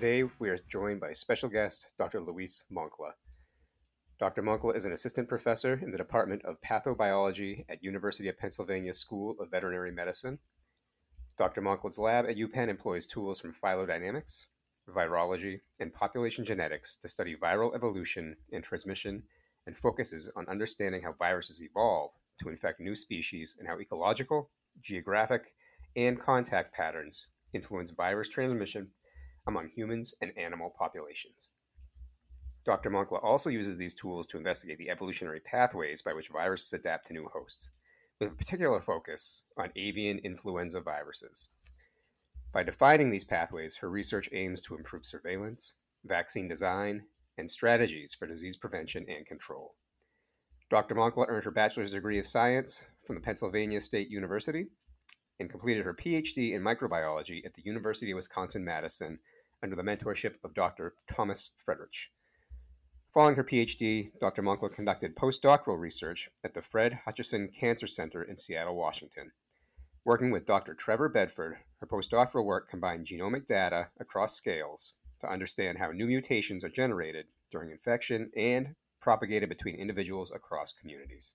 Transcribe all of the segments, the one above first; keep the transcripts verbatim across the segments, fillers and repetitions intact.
Today, we are joined by special guest, Doctor Luis Moncla. Doctor Moncla is an assistant professor in the Department of Pathobiology at University of Pennsylvania School of Veterinary Medicine. Doctor Moncla's lab at UPenn employs tools from phylogenetics, virology, and population genetics to study viral evolution and transmission, and focuses on understanding how viruses evolve to infect new species and how ecological, geographic, and contact patterns influence virus transmission among humans and animal populations. Doctor Moncla also uses these tools to investigate the evolutionary pathways by which viruses adapt to new hosts, with a particular focus on avian influenza viruses. By defining these pathways, her research aims to improve surveillance, vaccine design, and strategies for disease prevention and control. Doctor Moncla earned her bachelor's degree of science from the Pennsylvania State University and completed her PhD in microbiology at the University of Wisconsin-Madison under the mentorship of Doctor Thomas Friedrich. Following her PhD, Doctor Moncla conducted postdoctoral research at the Fred Hutchinson Cancer Center in Seattle, Washington. Working with Doctor Trevor Bedford, her postdoctoral work combined genomic data across scales to understand how new mutations are generated during infection and propagated between individuals across communities.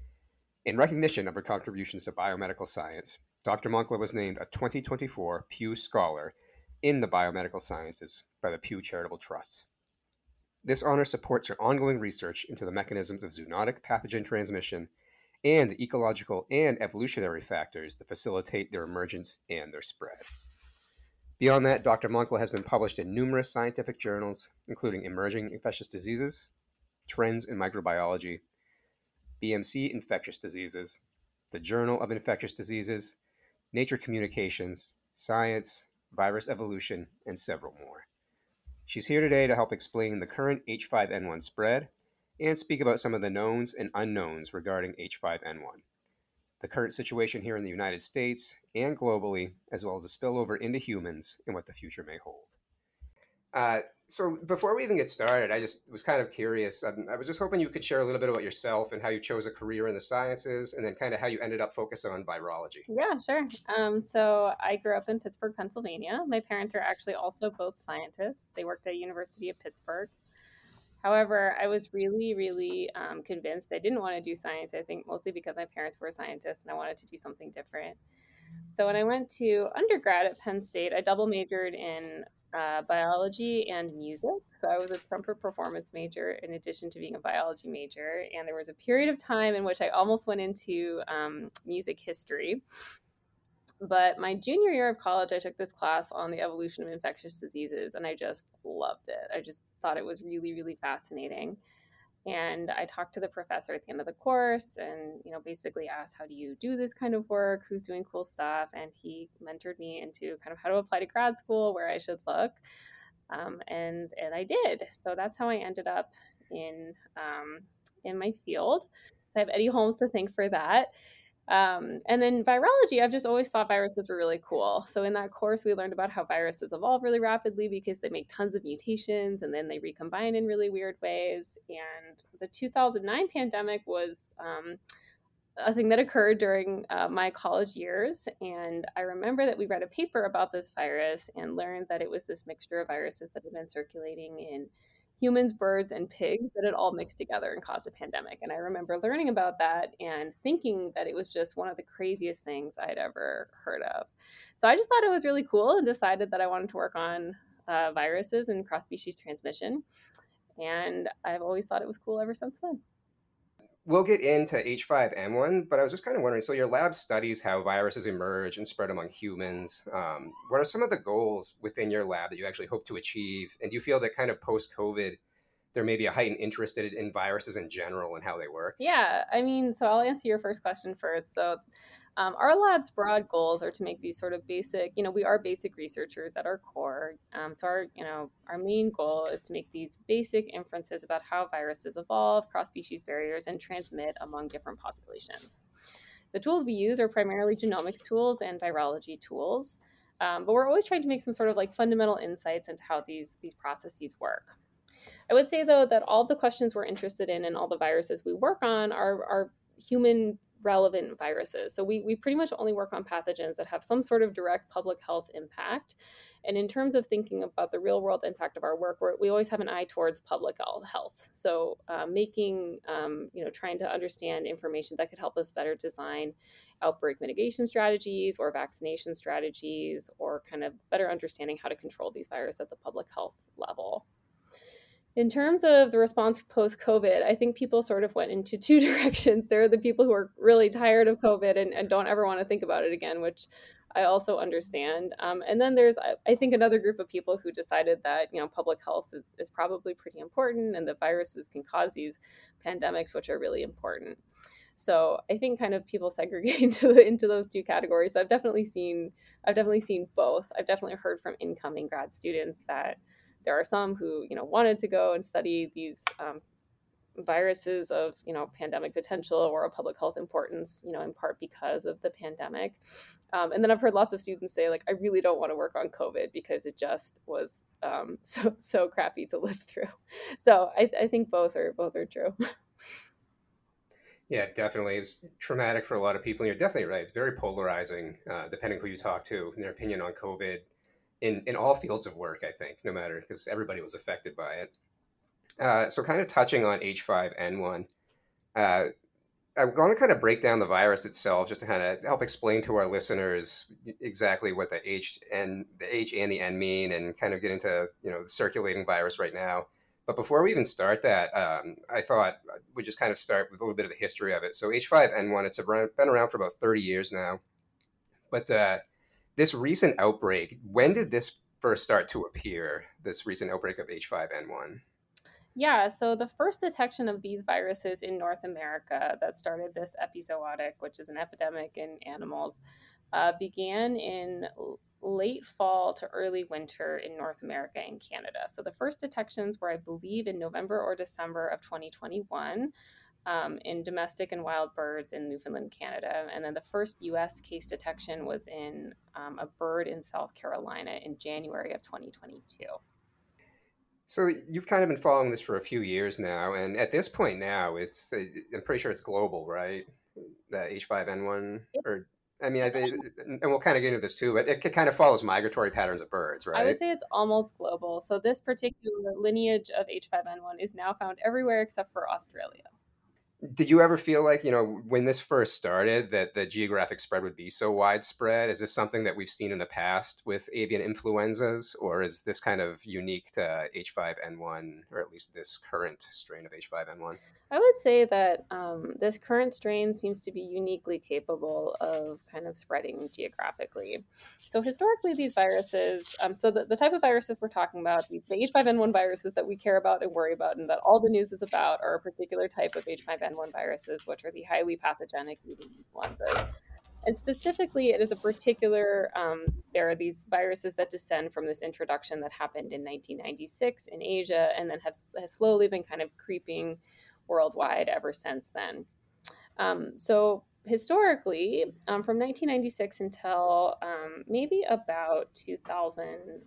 In recognition of her contributions to biomedical science, Doctor Moncla was named a twenty twenty-four Pew Scholar in the Biomedical Sciences by the Pew Charitable Trust. This honor supports her ongoing research into the mechanisms of zoonotic pathogen transmission and the ecological and evolutionary factors that facilitate their emergence and their spread. Beyond that, Doctor Moncla has been published in numerous scientific journals, including Emerging Infectious Diseases, Trends in Microbiology, B M C Infectious Diseases, the Journal of Infectious Diseases, Nature Communications, Science, Virus Evolution, and several more. She's here today to help explain the current H five N one spread and speak about some of the knowns and unknowns regarding H five N one, the current situation here in the United States and globally, as well as the spillover into humans and what the future may hold. Uh, so before we even get started, I just was kind of curious. Um, I was just hoping you could share a little bit about yourself and how you chose a career in the sciences, and then kind of how you ended up focusing on virology. Yeah, sure. Um, so I grew up in Pittsburgh, Pennsylvania. My parents are actually also both scientists. They worked at University of Pittsburgh. However, I was really, really um, convinced I didn't want to do science. I think mostly because my parents were scientists and I wanted to do something different. So when I went to undergrad at Penn State, I double majored in uh, biology and music. So I was a trumpet performance major in addition to being a biology major. And there was a period of time in which I almost went into um, music history. But my junior year of college, I took this class on the evolution of infectious diseases, and I just loved it. I just thought it was really, really fascinating. And I talked to the professor at the end of the course and, you know, basically asked, how do you do this kind of work? Who's doing cool stuff? And he mentored me into kind of how to apply to grad school, where I should look. Um, and, and I did. So that's how I ended up in, um, in my field. So I have Eddie Holmes to thank for that. Um, and then virology, I've just always thought viruses were really cool. So in that course, we learned about how viruses evolve really rapidly because they make tons of mutations and then they recombine in really weird ways. And the two thousand nine pandemic was um, a thing that occurred during uh, my college years. And I remember that we read a paper about this virus and learned that it was this mixture of viruses that had been circulating in humans, birds, and pigs that had all mixed together and caused a pandemic. And I remember learning about that and thinking that it was just one of the craziest things I'd ever heard of. So I just thought it was really cool and decided that I wanted to work on uh, viruses and cross-species transmission. And I've always thought it was cool ever since then. We'll get into H five N one, but I was just kind of wondering, so your lab studies how viruses emerge and spread among humans. Um, what are some of the goals within your lab that you actually hope to achieve? And do you feel that kind of post-COVID, there may be a heightened interest in, in viruses in general and how they work? Yeah, I mean, so I'll answer your first question first. So um, our lab's broad goals are to make these sort of basic, you know, we are basic researchers at our core. Um, so our, you know, our main goal is to make these basic inferences about how viruses evolve, cross-species barriers, and transmit among different populations. The tools we use are primarily genomics tools and virology tools, um, but we're always trying to make some sort of like fundamental insights into how these these processes work. I would say, though, that all the questions we're interested in and all the viruses we work on are, are human relevant viruses. So we, we pretty much only work on pathogens that have some sort of direct public health impact. And in terms of thinking about the real world impact of our work, we're, we always have an eye towards public health. So uh, making, um, you know, trying to understand information that could help us better design outbreak mitigation strategies or vaccination strategies, or kind of better understanding how to control these viruses at the public health level. In terms of the response post COVID, I think people sort of went into two directions. There are the people who are really tired of COVID and, and don't ever want to think about it again, which I also understand. Um, and then there's, I, I think, another group of people who decided that, you know, public health is, is probably pretty important, and that viruses can cause these pandemics, which are really important. So I think kind of people segregate into the, into those two categories. So I've definitely seen I've definitely seen both. I've definitely heard from incoming grad students that there are some who, you know, wanted to go and study these um, viruses of, you know, pandemic potential or a public health importance, you know, in part because of the pandemic. Um, and then I've heard lots of students say, like, I really don't want to work on COVID because it just was um, so so crappy to live through. So I, I think both are both are true. Yeah, definitely. It's traumatic for a lot of people. And you're definitely right. It's very polarizing, uh, depending who you talk to, and their opinion on COVID in, in all fields of work, I think, no matter, because everybody was affected by it. Uh, so, kind of touching on H five N one, uh, I'm going to kind of break down the virus itself just to kind of help explain to our listeners exactly what the H and the H and the N mean, and kind of get into, you know, the circulating virus right now. But before we even start that, um, I thought we'd just kind of start with a little bit of the history of it. So H five N one, it's around, been around for about thirty years now. But uh, this recent outbreak, when did this first start to appear? This recent outbreak of H five N one? Yeah, so the first detection of these viruses in North America that started this epizootic, which is an epidemic in animals, uh, began in l- late fall to early winter in North America and Canada. So the first detections were, I believe, in November or December of twenty twenty-one, um, in domestic and wild birds in Newfoundland, Canada. And then the first U S case detection was in um, a bird in South Carolina in January of twenty twenty-two. So you've kind of been following this for a few years now, and at this point now, it's uh, I'm pretty sure it's global, right? The H five N one, or I mean, I think, and we'll kind of get into this too, but it kind of follows migratory patterns of birds, I would right? say it's almost global. So this particular lineage of H five N one is now found everywhere except for Australia. Did you ever feel like, you know, when this first started, that the geographic spread would be so widespread? Is this something that we've seen in the past with avian influenzas, or is this kind of unique to H five N one, or at least this current strain of H five N one? I would say that um, this current strain seems to be uniquely capable of kind of spreading geographically. So historically, these viruses, um, so the, the type of viruses we're talking about, the, the H five N one viruses that we care about and worry about, and that all the news is about, are a particular type of H five N one viruses, which are the highly pathogenic avian influenzas. And specifically, it is a particular, um, there are these viruses that descend from this introduction that happened in nineteen ninety-six in Asia, and then have has slowly been kind of creeping worldwide ever since then. Um, so historically, um, from nineteen ninety-six until um, maybe about two thousand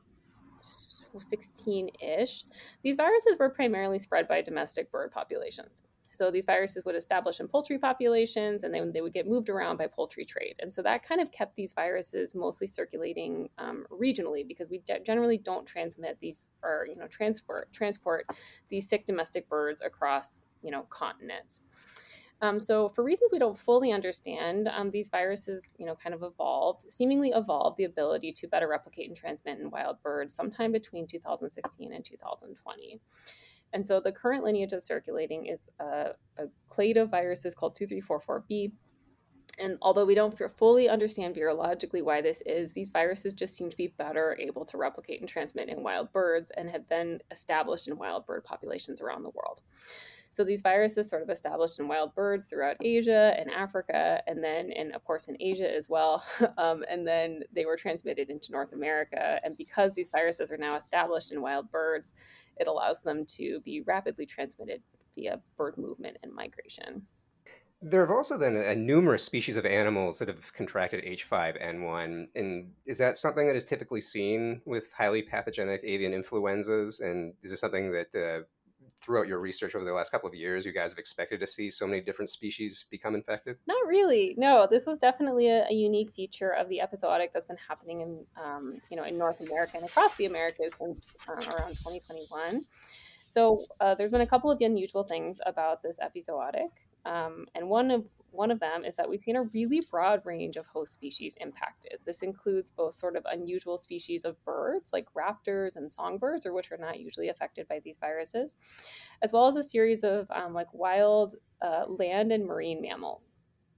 sixteen-ish, these viruses were primarily spread by domestic bird populations. So these viruses would establish in poultry populations, and then they would get moved around by poultry trade. And so that kind of kept these viruses mostly circulating um, regionally, because we de- generally don't transmit these, or you know transport transport these sick domestic birds across, you know continents. Um, so, for reasons we don't fully understand, um, these viruses, you know, kind of evolved, seemingly evolved the ability to better replicate and transmit in wild birds sometime between two thousand sixteen and two thousand twenty. And so, the current lineage that's circulating is a, a clade of viruses called two three four four b. And although we don't fully understand virologically why this is, these viruses just seem to be better able to replicate and transmit in wild birds, and have been established in wild bird populations around the world. So these viruses sort of established in wild birds throughout Asia and Africa, and then, and of course, in Asia as well. Um, and then they were transmitted into North America. And because these viruses are now established in wild birds, it allows them to be rapidly transmitted via bird movement and migration. There have also been a, numerous species of animals that have contracted H five N one. And is that something that is typically seen with highly pathogenic avian influenzas? And is this something that uh, throughout your research over the last couple of years, you guys have expected to see so many different species become infected? Not really. No, this was definitely a, a unique feature of the epizootic that's been happening in, um, you know, in North America and across the Americas since um, around twenty twenty-one. So uh, there's been a couple of unusual things about this epizootic, um, and one of one of them is that we've seen a really broad range of host species impacted. This includes both sort of unusual species of birds, like raptors and songbirds, or which are not usually affected by these viruses, as well as a series of um, like wild uh, land and marine mammals.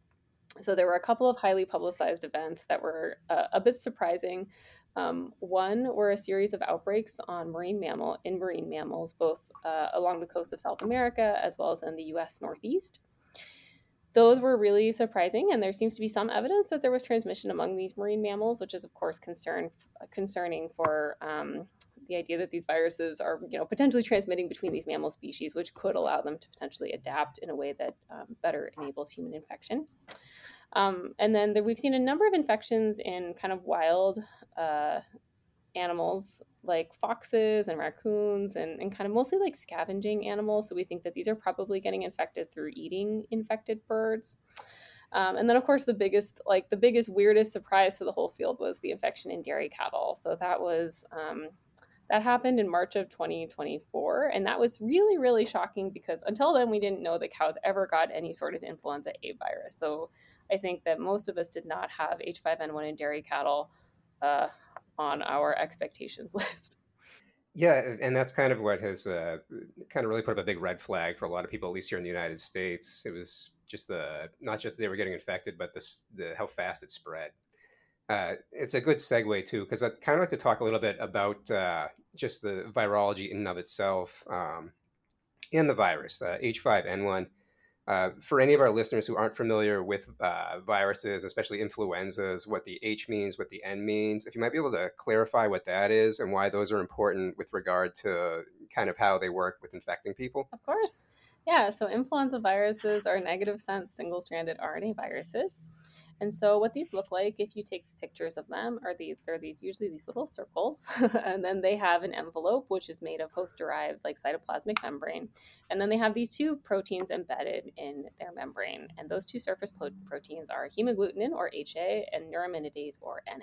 So there were a couple of highly publicized events that were uh, a bit surprising. Um, one were a series of outbreaks on marine mammal in marine mammals, both uh, along the coast of South America as well as in the U S Northeast. Those were really surprising, and there seems to be some evidence that there was transmission among these marine mammals, which is of course concern concerning for um, the idea that these viruses are, you know, potentially transmitting between these mammal species, which could allow them to potentially adapt in a way that um, better enables human infection. Um, and then there, we've seen a number of infections in kind of wild uh, animals like foxes and raccoons and, and kind of mostly like scavenging animals. So we think that these are probably getting infected through eating infected birds. Um, and then, of course, the biggest, like the biggest, weirdest surprise to the whole field was the infection in dairy cattle. So that was um, that happened in March of twenty twenty-four, and that was really, really shocking because until then we didn't know that cows ever got any sort of influenza A virus. So I think that most of us did not have H five N one in dairy cattle uh, on our expectations list. Yeah, and that's kind of what has uh, kind of really put up a big red flag for a lot of people, at least here in the United States. It was just the not just they were getting infected, but this the how fast it spread. Uh, it's a good segue too, because I'd kind of like to talk a little bit about uh, just the virology in and of itself um, and the virus, uh, H five N one. Uh, for any of our listeners who aren't familiar with uh, viruses, especially influenzas, what the H means, what the N means, if you might be able to clarify what that is and why those are important with regard to kind of how they work with infecting people. Of course. Yeah, so influenza viruses are negative sense single stranded R N A viruses. And so what these look like, if you take pictures of them, are these they're these usually these little circles, and then they have an envelope which is made of host-derived like cytoplasmic membrane, and then they have these two proteins embedded in their membrane, and those two surface po- proteins are hemagglutinin or H A and neuraminidase or N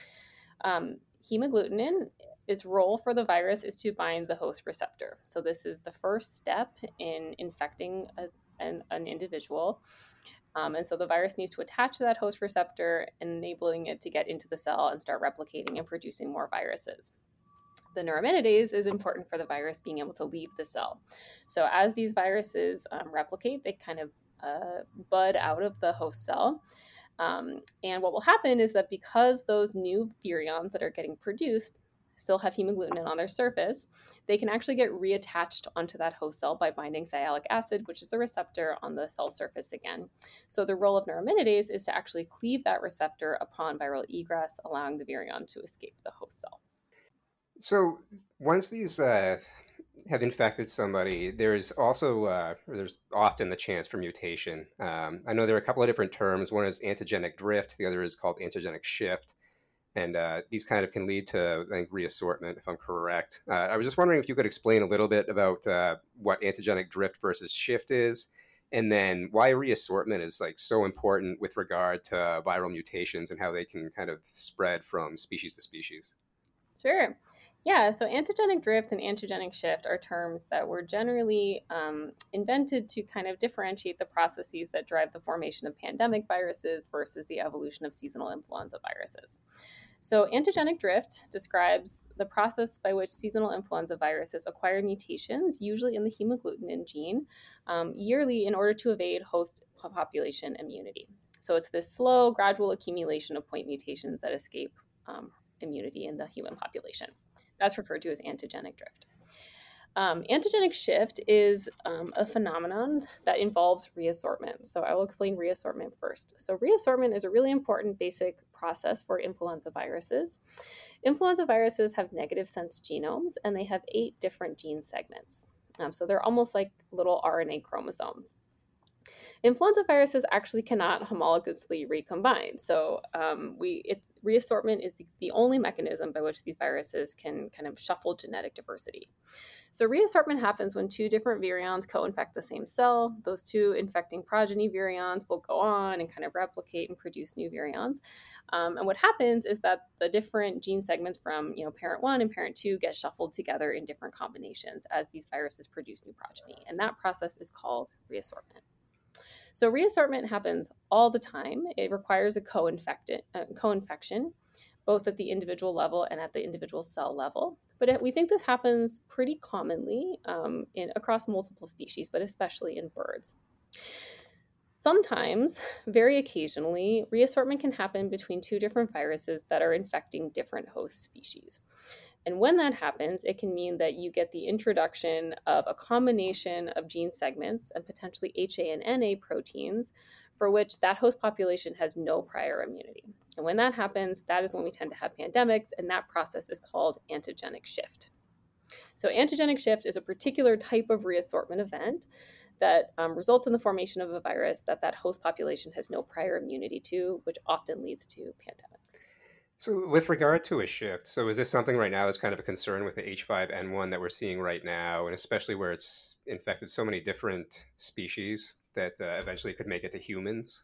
A. Um, hemagglutinin, its role for the virus is to bind the host receptor. So this is the first step in infecting a, an, an individual. Um, and so the virus needs to attach to that host receptor, enabling it to get into the cell and start replicating and producing more viruses. The neuraminidase is important for the virus being able to leave the cell. So as these viruses um, replicate, they kind of uh, bud out of the host cell. Um, and what will happen is that because those new virions that are getting produced still have hemagglutinin on their surface, they can actually get reattached onto that host cell by binding sialic acid, which is the receptor on the cell surface again. So the role of neuraminidase is to actually cleave that receptor upon viral egress, allowing the virion to escape the host cell. So once these uh, have infected somebody, there's also uh, there's often the chance for mutation. Um, I know there are a couple of different terms. One is antigenic drift. The other is called antigenic shift. And uh, these kind of can lead to, I think, reassortment, if I'm correct. Uh, I was just wondering if you could explain a little bit about uh, what antigenic drift versus shift is, and then why reassortment is like so important with regard to viral mutations and how they can kind of spread from species to species. Sure. Yeah, so antigenic drift and antigenic shift are terms that were generally um, invented to kind of differentiate the processes that drive the formation of pandemic viruses versus the evolution of seasonal influenza viruses. So, antigenic drift describes the process by which seasonal influenza viruses acquire mutations, usually in the hemagglutinin gene, um, yearly in order to evade host population immunity. So, it's this slow, gradual accumulation of point mutations that escape um, immunity in the human population. That's referred to as antigenic drift. Um, antigenic shift is um, a phenomenon that involves reassortment. So I will explain reassortment first. So reassortment is a really important basic process for influenza viruses. Influenza viruses have negative sense genomes, and they have eight different gene segments. Um, so they're almost like little R N A chromosomes. Influenza viruses actually cannot homologously recombine. So um, we it, reassortment is the, the only mechanism by which these viruses can kind of shuffle genetic diversity. So reassortment happens when two different virions co-infect the same cell. Those two infecting progeny virions will go on and kind of replicate and produce new virions. Um, and what happens is that the different gene segments from, you know, parent one and parent two get shuffled together in different combinations as these viruses produce new progeny. And that process is called reassortment. So reassortment happens all the time. It requires a co-infectant, uh, co-infection, both at the individual level and at the individual cell level. But it, we think this happens pretty commonly um, in across multiple species, but especially in birds. Sometimes, very occasionally, reassortment can happen between two different viruses that are infecting different host species. And when that happens, it can mean that you get the introduction of a combination of gene segments and potentially H A and N A proteins for which that host population has no prior immunity. And when that happens, that is when we tend to have pandemics, and that process is called antigenic shift. So antigenic shift is a particular type of reassortment event that um, results in the formation of a virus that that host population has no prior immunity to, which often leads to pandemics. So, with regard to a shift, so is this something right now that's kind of a concern with the H five N one that we're seeing right now, and especially where it's infected so many different species that uh, eventually could make it to humans?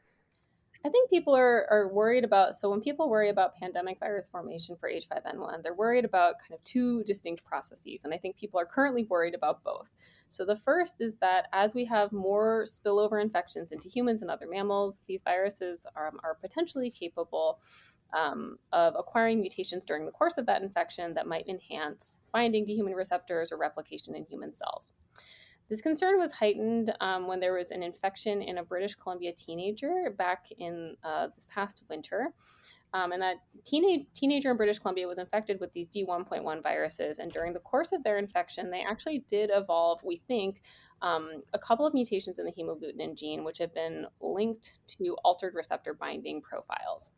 I think people are, are worried about, so when people worry about pandemic virus formation for H five N one, they're worried about kind of two distinct processes. And I think people are currently worried about both. So the first is that as we have more spillover infections into humans and other mammals, these viruses are, are potentially capable um, of acquiring mutations during the course of that infection that might enhance binding to human receptors or replication in human cells. This concern was heightened um, when there was an infection in a British Columbia teenager back in uh, this past winter. Um, and that teenage, teenager in British Columbia was infected with these D one point one viruses. And during the course of their infection, they actually did evolve, we think, um, a couple of mutations in the hemagglutinin gene, which have been linked to altered receptor binding profiles.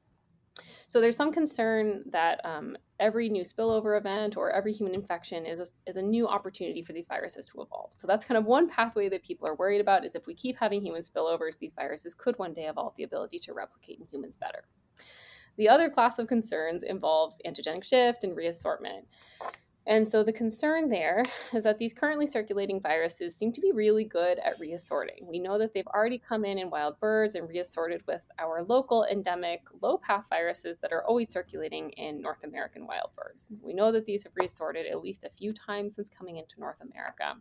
So there's some concern that um, every new spillover event or every human infection is a, is a new opportunity for these viruses to evolve. So that's kind of one pathway that people are worried about, is if we keep having human spillovers, these viruses could one day evolve the ability to replicate in humans better. The other class of concerns involves antigenic shift and reassortment. And so the concern there is that these currently circulating viruses seem to be really good at reassorting. We know that they've already come in in wild birds and reassorted with our local endemic low path viruses that are always circulating in North American wild birds. We know that these have reassorted at least a few times since coming into North America.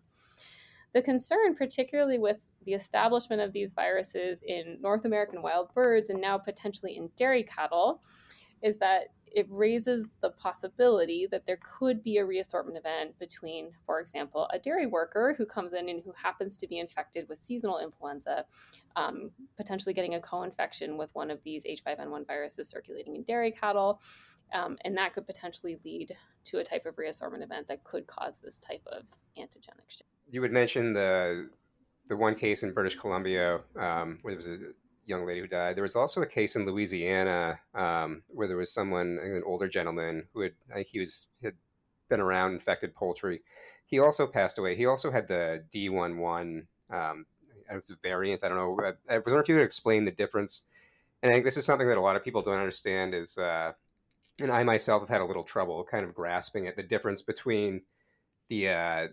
The concern, particularly with the establishment of these viruses in North American wild birds and now potentially in dairy cattle, is that it raises the possibility that there could be a reassortment event between, for example, a dairy worker who comes in and who happens to be infected with seasonal influenza, um, potentially getting a co-infection with one of these H five N one viruses circulating in dairy cattle. Um, and that could potentially lead to a type of reassortment event that could cause this type of antigenic shift. You would mention the the one case in British Columbia um, where there was a young lady who died. There was also a case in Louisiana um, where there was someone, an older gentleman, who had, I think he was had been around infected poultry. He also passed away. He also had the D one one. Um, it was a variant. I don't know. I, I was wondering if you could explain the difference. And I think this is something that a lot of people don't understand. Is uh, and I myself have had a little trouble kind of grasping it. The difference between the uh,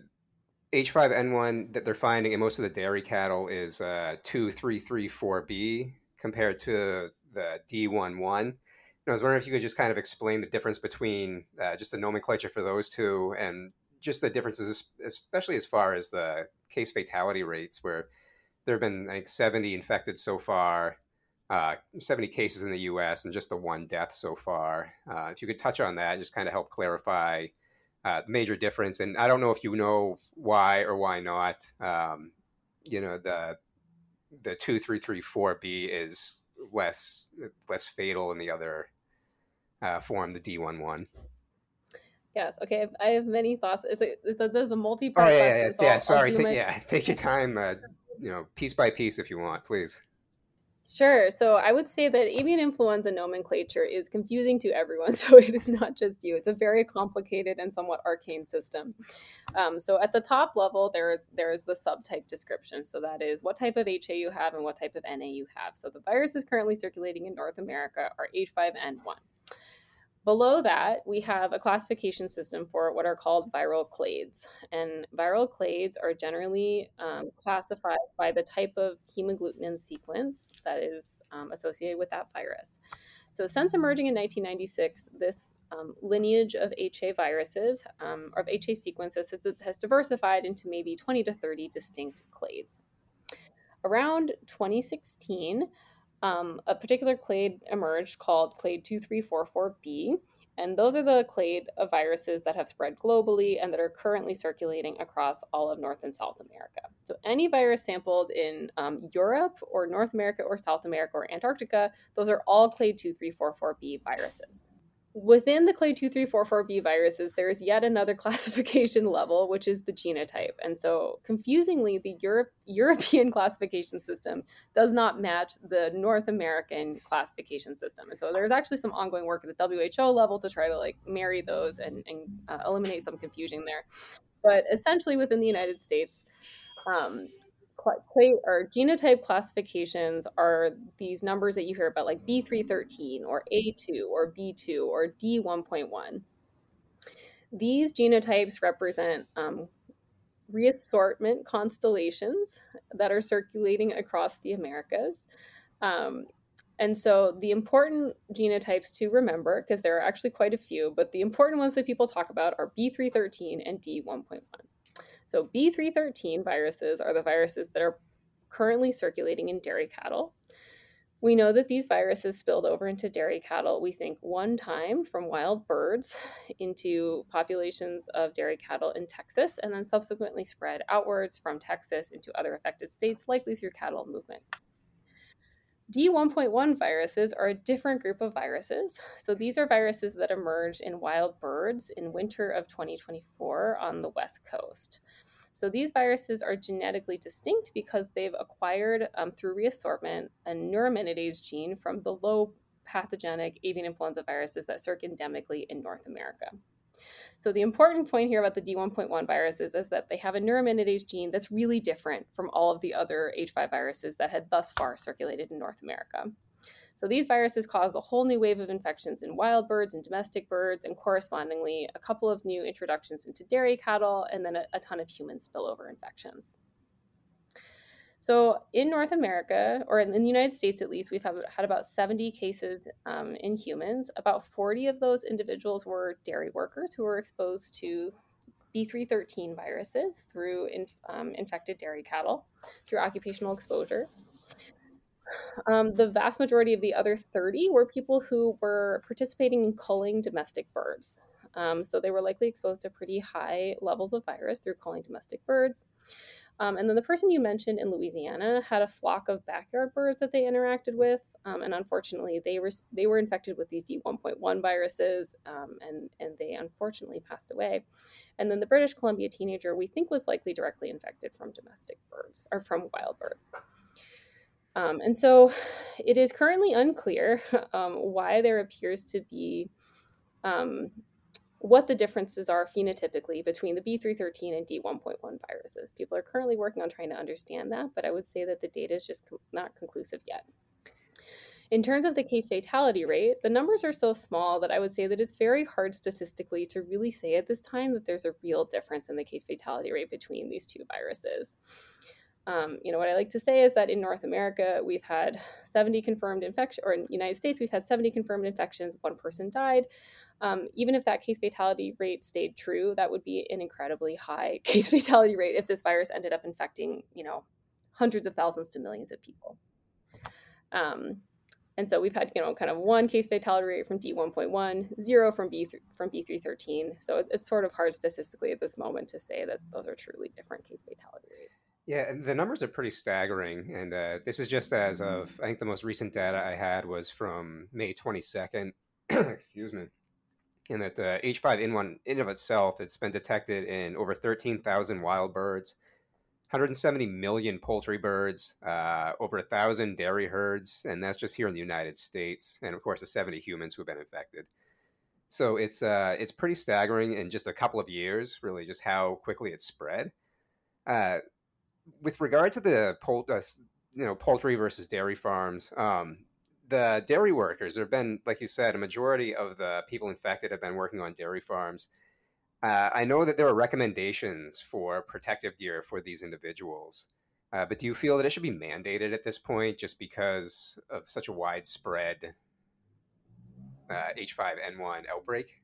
H five N one that they're finding in most of the dairy cattle is uh, two three three four B compared to the D one one. And I was wondering if you could just kind of explain the difference between uh, just the nomenclature for those two and just the differences, especially as far as the case fatality rates, where there have been like seventy infected so far, uh, seventy cases in the U S, and just the one death so far. Uh, if you could touch on that and just kind of help clarify uh, major difference. And I don't know if you know why or why not. Um, you know, the the two three three four B is less less fatal in the other uh, form, the D one one. Yes. Okay. I have many thoughts. It's a, it's a, there's a Oh multi-part yeah, yeah, yeah. question, so yeah I'll, I'll sorry. do Ta- my yeah, take your time. Uh, you know, piece by piece if you want, please. Sure. So I would say that avian influenza nomenclature is confusing to everyone. So it is not just you. It's a very complicated and somewhat arcane system. Um, so at the top level, there there is the subtype description. So that is what type of H A you have and what type of N A you have. So the viruses currently circulating in North America are H five N one. Below that, we have a classification system for what are called viral clades. And viral clades are generally um, classified by the type of hemagglutinin sequence that is um, associated with that virus. So, since emerging in nineteen ninety-six, this um, lineage of H A viruses, um, or of H A sequences, has, has diversified into maybe twenty to thirty distinct clades. Around twenty sixteen, um, a particular clade emerged called clade two three four four b, and those are the clade of viruses that have spread globally and that are currently circulating across all of North and South America. So any virus sampled in um, Europe or North America or South America or Antarctica, those are all clade two three four four b viruses. Within the clade two three four four b viruses, there is yet another classification level, which is the genotype. And so, confusingly, the Europe, European classification system does not match the North American classification system. And so, there's actually some ongoing work at the W H O level to try to like marry those and, and uh, eliminate some confusion there. But essentially, within the United States, um, clade or genotype classifications are these numbers that you hear about, like B three thirteen or A two or B two or D one point one. These genotypes represent um, reassortment constellations that are circulating across the Americas. Um, and so the important genotypes to remember, because there are actually quite a few, but the important ones that people talk about are B three thirteen and D one point one. So B three thirteen viruses are the viruses that are currently circulating in dairy cattle. We know that these viruses spilled over into dairy cattle, we think, one time from wild birds into populations of dairy cattle in Texas, and then subsequently spread outwards from Texas into other affected states, likely through cattle movement. D one point one viruses are a different group of viruses. So these are viruses that emerged in wild birds in winter of twenty twenty-four on the West Coast. So these viruses are genetically distinct because they've acquired, um, through reassortment, a neuraminidase gene from the low pathogenic avian influenza viruses that circulate endemically in North America. So the important point here about the D one point one viruses is that they have a neuraminidase gene that's really different from all of the other H five viruses that had thus far circulated in North America. So these viruses cause a whole new wave of infections in wild birds and domestic birds, and correspondingly a couple of new introductions into dairy cattle, and then a, a ton of human spillover infections. So in North America, or in the United States at least, we've have, had about seventy cases um, in humans. About forty of those individuals were dairy workers who were exposed to B three thirteen viruses through in, um, infected dairy cattle through occupational exposure. Um, the vast majority of the other thirty were people who were participating in culling domestic birds. Um, so they were likely exposed to pretty high levels of virus through culling domestic birds. Um, and then the person you mentioned in Louisiana had a flock of backyard birds that they interacted with, um, and unfortunately, they were they were infected with these D one point one viruses, um, and and they unfortunately passed away. And then the British Columbia teenager we think was likely directly infected from domestic birds or from wild birds. Um, and so, it is currently unclear um, why there appears to be um, what the differences are phenotypically between the B three thirteen and D one point one viruses. People are currently working on trying to understand that, but I would say that the data is just not conclusive yet. In terms of the case fatality rate, the numbers are so small that I would say that it's very hard statistically to really say at this time that there's a real difference in the case fatality rate between these two viruses. Um, you know, what I like to say is that in North America, we've had seventy confirmed infections, or in the United States, we've had seventy confirmed infections, one person died. Um, even if that case fatality rate stayed true, that would be an incredibly high case fatality rate if this virus ended up infecting, you know, hundreds of thousands to millions of people. Um, and so we've had, you know, kind of one case fatality rate from D one point one, zero from B from B three thirteen. So it's sort of hard statistically at this moment to say that those are truly different case fatality rates. Yeah, and the numbers are pretty staggering. And uh, this is just as of, I think the most recent data I had was from May twenty-second. Excuse me. And that uh, H five N one in of itself, it's been detected in over thirteen thousand wild birds, one hundred seventy million poultry birds, uh, over one thousand dairy herds, and that's just here in the United States. And of course, the seventy humans who have been infected. So it's uh, it's pretty staggering in just a couple of years, really, just how quickly it's spread. Uh, with regard to the pol- uh, you know poultry versus dairy farms, um, the dairy workers, there have been, like you said, a majority of the people infected have been working on dairy farms. Uh, I know that there are recommendations for protective gear for these individuals, uh, but do you feel that it should be mandated at this point just because of such a widespread uh, H five N one outbreak?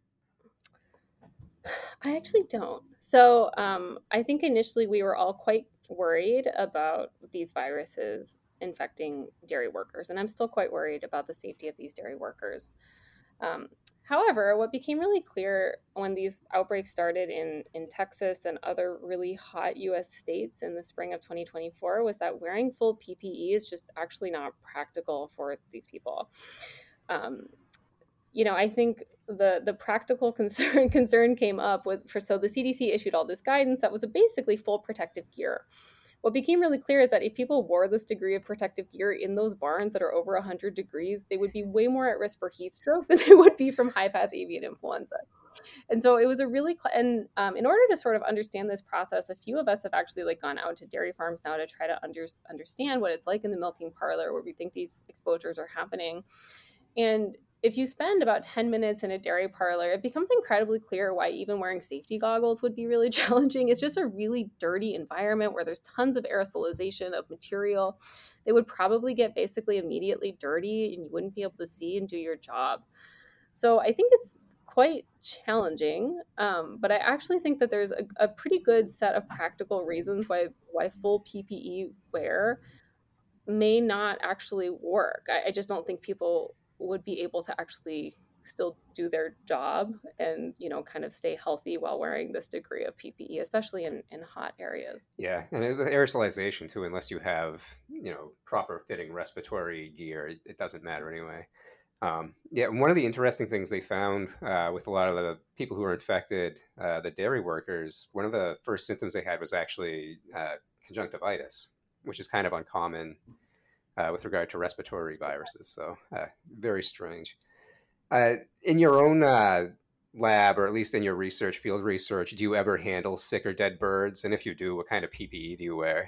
I actually don't. So um, I think initially we were all quite worried about these viruses infecting dairy workers, and I'm still quite worried about the safety of these dairy workers. Um, However, what became really clear when these outbreaks started in, in Texas and other really hot U S states in the spring of twenty twenty-four was that wearing full P P E is just actually not practical for these people. Um, you know, I think the the practical concern concern came up with for so the C D C issued all this guidance that was a basically full protective gear. What became really clear is that if people wore this degree of protective gear in those barns that are over one hundred degrees, they would be way more at risk for heat stroke than they would be from high path avian influenza. And so it was a really cl- and um, in order to sort of understand this process, a few of us have actually like gone out to dairy farms now to try to under, understand what it's like in the milking parlor where we think these exposures are happening. And if you spend about ten minutes in a dairy parlor, it becomes incredibly clear why even wearing safety goggles would be really challenging. It's just a really dirty environment where there's tons of aerosolization of material. They would probably get basically immediately dirty and you wouldn't be able to see and do your job. So I think it's quite challenging, um, but I actually think that there's a, a pretty good set of practical reasons why why full P P E wear may not actually work. I, I just don't think people would be able to actually still do their job and, you know, kind of stay healthy while wearing this degree of P P E, especially in, in hot areas. Yeah, and it- with aerosolization too, unless you have, you know, proper fitting respiratory gear, it, it doesn't matter anyway. Um, yeah, one of the interesting things they found uh, with a lot of the people who were infected, uh, the dairy workers, one of the first symptoms they had was actually uh, conjunctivitis, which is kind of uncommon uh, with regard to respiratory viruses. So, uh, very strange. Uh, in your own uh, lab, or at least in your research, field research, do you ever handle sick or dead birds? And if you do, what kind of P P E do you wear?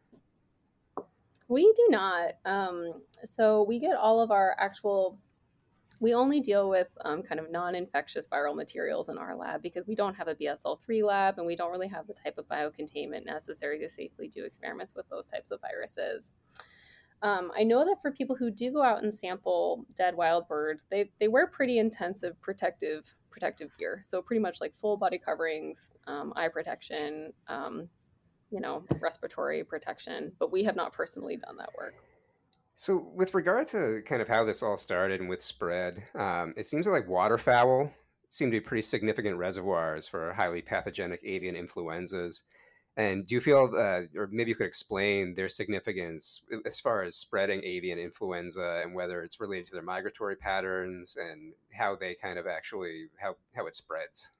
We do not. Um, so we get all of our actual, we only deal with um, kind of non infectious viral materials in our lab because we don't have a B S L three lab and we don't really have the type of biocontainment necessary to safely do experiments with those types of viruses. Um, I know that for people who do go out and sample dead wild birds, they, they wear pretty intensive protective protective gear. So pretty much like full body coverings, um, eye protection, um, you know, respiratory protection. But we have not personally done that work. So, with regard to kind of how this all started and with spread, um, it seems like waterfowl seem to be pretty significant reservoirs for highly pathogenic avian influenzas. And do you feel, uh, or maybe you could explain their significance as far as spreading avian influenza and whether it's related to their migratory patterns and how they kind of actually how how it spreads?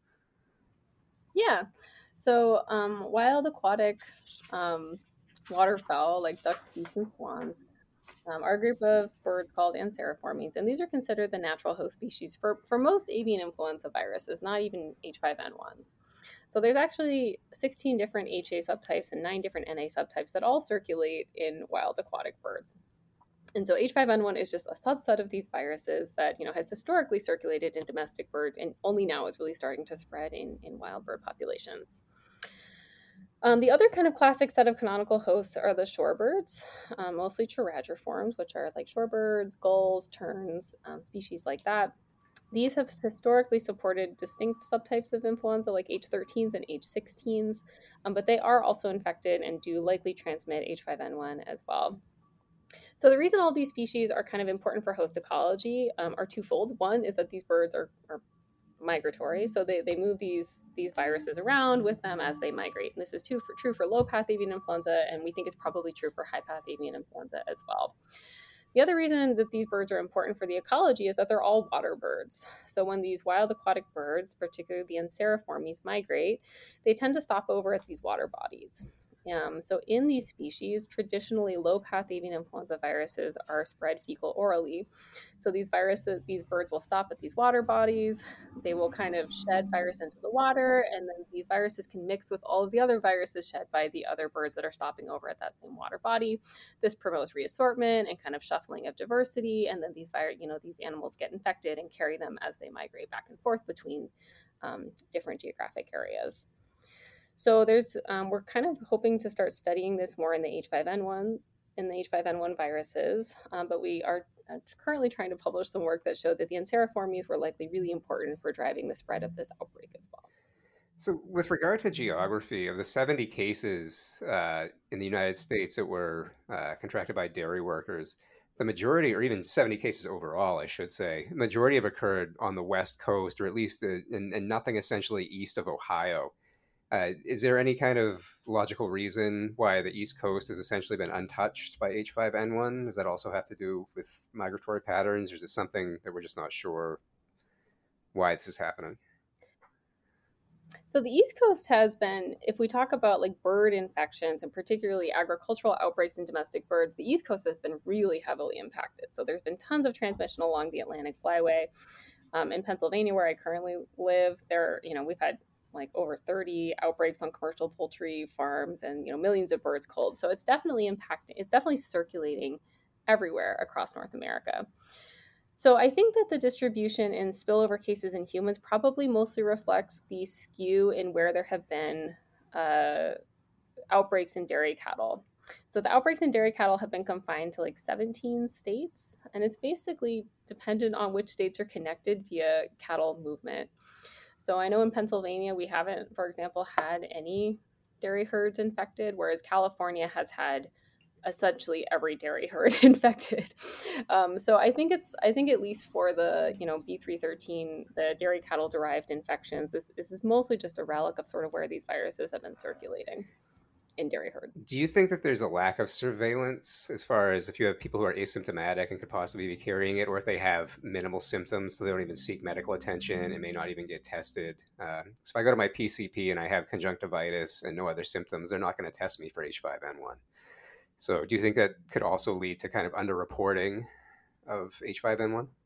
Yeah. So um, wild aquatic um, waterfowl like ducks, geese, and swans um, are a group of birds called Anseriformes, and these are considered the natural host species for, for most avian influenza viruses, not even H five N ones. So there's actually sixteen different H A subtypes and nine different N A subtypes that all circulate in wild aquatic birds. And so H five N one is just a subset of these viruses that, you know, has historically circulated in domestic birds and only now is really starting to spread in, in wild bird populations. Um, the other kind of classic set of canonical hosts are the shorebirds, um, mostly charagiforms, which are like shorebirds, gulls, terns, um, species like that. These have historically supported distinct subtypes of influenza like H thirteens and H sixteens, um, but they are also infected and do likely transmit H five N one as well. So the reason all these species are kind of important for host ecology um, are twofold. One is that these birds are, are migratory, so they, they move these these viruses around with them as they migrate. And this is true for true for low path avian influenza, and we think it's probably true for high path avian influenza as well. The other reason that these birds are important for the ecology is that they're all water birds. So when these wild aquatic birds, particularly the Anseriformes, migrate, they tend to stop over at these water bodies. Um, so in these species, traditionally low-path avian influenza viruses are spread fecal orally. So these viruses, these birds will stop at these water bodies. They will kind of shed virus into the water, and then these viruses can mix with all of the other viruses shed by the other birds that are stopping over at that same water body. This promotes reassortment and kind of shuffling of diversity, and then these virus, you know, these animals get infected and carry them as they migrate back and forth between um, different geographic areas. So there's um, we're kind of hoping to start studying this more in the H five N one in the H five N one viruses, um, but we are uh, currently trying to publish some work that showed that the enceroformes were likely really important for driving the spread of this outbreak as well. So, with regard to geography, of the seventy cases uh, in the United States that were uh, contracted by dairy workers, the majority, or even seventy cases overall, I should say, majority have occurred on the West Coast, or at least, uh, and, and nothing essentially east of Ohio. Uh, is there any kind of logical reason why the East Coast has essentially been untouched by H five N one? Does that also have to do with migratory patterns, or is it something that we're just not sure why this is happening? So the East Coast has been, if we talk about like bird infections and particularly agricultural outbreaks in domestic birds, the East Coast has been really heavily impacted. So there's been tons of transmission along the Atlantic Flyway. Um, in Pennsylvania, where I currently live, there, you know, we've had like over thirty outbreaks on commercial poultry farms and, you know, millions of birds culled. So it's definitely impacting, it's definitely circulating everywhere across North America. So I think that the distribution in spillover cases in humans probably mostly reflects the skew in where there have been uh, outbreaks in dairy cattle. So the outbreaks in dairy cattle have been confined to like seventeen states, and it's basically dependent on which states are connected via cattle movement. So I know in Pennsylvania we haven't, for example, had any dairy herds infected, whereas California has had essentially every dairy herd infected. Um, so I think it's I think at least for the you know B three thirteen, the dairy cattle derived infections, this, this is mostly just a relic of sort of where these viruses have been circulating in dairy herd. Do you think that there's a lack of surveillance as far as if you have people who are asymptomatic and could possibly be carrying it, or if they have minimal symptoms, so they don't even seek medical attention and may not even get tested? Uh, so if I go to my P C P and I have conjunctivitis and no other symptoms, they're not going to test me for H five N one. So do you think that could also lead to kind of underreporting of H five N one?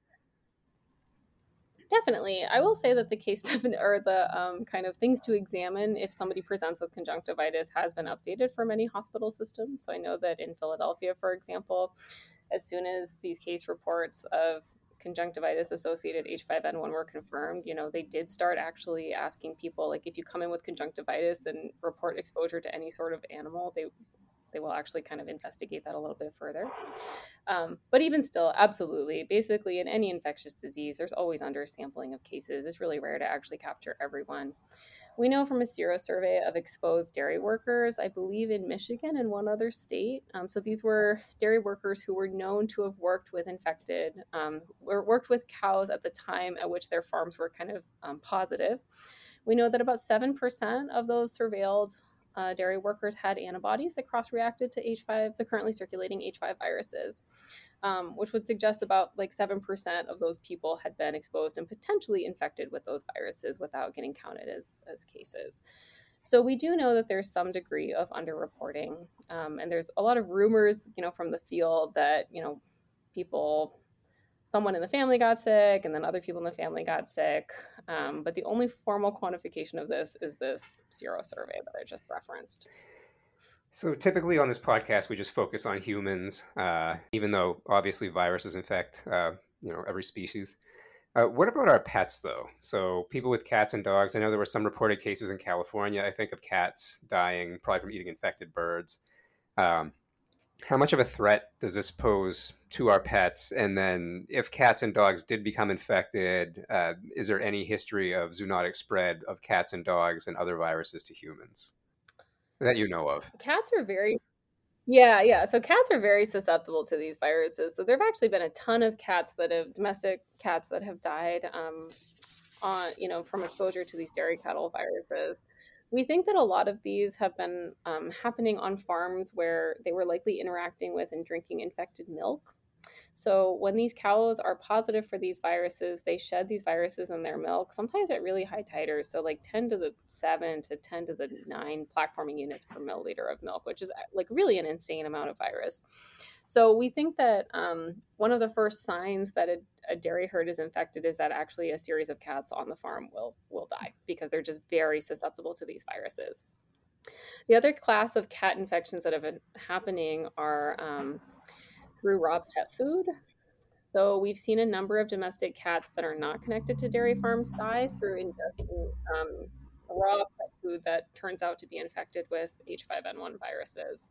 Definitely. I will say that the case defin- or the um, kind of things to examine if somebody presents with conjunctivitis has been updated for many hospital systems. So I know that in Philadelphia, for example, as soon as these case reports of conjunctivitis associated H five N one were confirmed, you know, they did start actually asking people, like, if you come in with conjunctivitis and report exposure to any sort of animal, they they will actually kind of investigate that a little bit further. Um, but even still, absolutely. Basically, in any infectious disease, there's always undersampling of cases. It's really rare to actually capture everyone. We know from a serosurvey of exposed dairy workers, I believe in Michigan and one other state. Um, so these were dairy workers who were known to have worked with infected, um, or worked with cows at the time at which their farms were kind of um, positive. We know that about seven percent of those surveilled uh, dairy workers had antibodies that cross-reacted to H five, the currently circulating H five viruses, um, which would suggest about like seven percent of those people had been exposed and potentially infected with those viruses without getting counted as, as cases. So we do know that there's some degree of underreporting, um, and there's a lot of rumors, you know, from the field that, you know, people someone in the family got sick and then other people in the family got sick. Um, but the only formal quantification of this is this sero survey that I just referenced. So typically on this podcast, we just focus on humans, uh, even though obviously viruses infect, uh, you know, every species. Uh, what about our pets, though? So people with cats and dogs. I know there were some reported cases in California. I think of cats dying probably from eating infected birds. Um, how much of a threat does this pose to our pets? And then, if cats and dogs did become infected, uh, is there any history of zoonotic spread of cats and dogs and other viruses to humans that you know of? Cats are very Yeah, yeah. So cats are very susceptible to these viruses. So there have actually been a ton of cats that have domestic cats that have died um, on you know from exposure to these dairy cattle viruses. We think that a lot of these have been um, happening on farms where they were likely interacting with and drinking infected milk. So when these cows are positive for these viruses, they shed these viruses in their milk, sometimes at really high titers, so like ten to the seven to ten to the nine plaque forming units per milliliter of milk, which is like really an insane amount of virus. So we think that um, one of the first signs that a, a dairy herd is infected is that actually a series of cats on the farm will will die because they're just very susceptible to these viruses. The other class of cat infections that have been happening are um, through raw pet food. So we've seen a number of domestic cats that are not connected to dairy farms die through ingesting um, raw pet food that turns out to be infected with H five N one viruses.